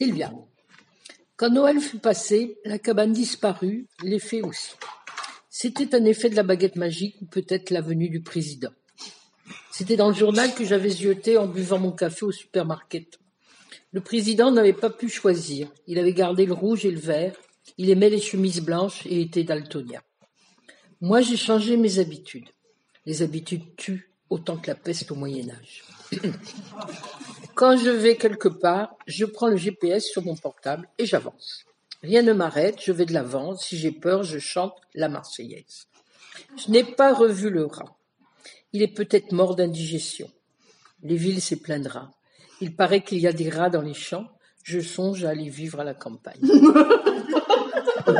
Il vient. Quand Noël fut passé, la cabane disparut, l'effet aussi. C'était un effet de la baguette magique ou peut-être la venue du président. C'était dans le journal que j'avais zioté en buvant mon café au supermarket. Le président n'avait pas pu choisir. Il avait gardé le rouge et le vert. Il aimait les chemises blanches et était daltonien. Moi, j'ai changé mes habitudes. Les habitudes tuent autant que la peste au Moyen-Âge. Quand je vais quelque part, je prends le GPS sur mon portable et j'avance. Rien ne m'arrête, je vais de l'avant. Si j'ai peur, je chante la Marseillaise. Je n'ai pas revu le rat. Il est peut-être mort d'indigestion. Les villes, c'est plein de rats. Il paraît qu'il y a des rats dans les champs. Je songe à aller vivre à la campagne.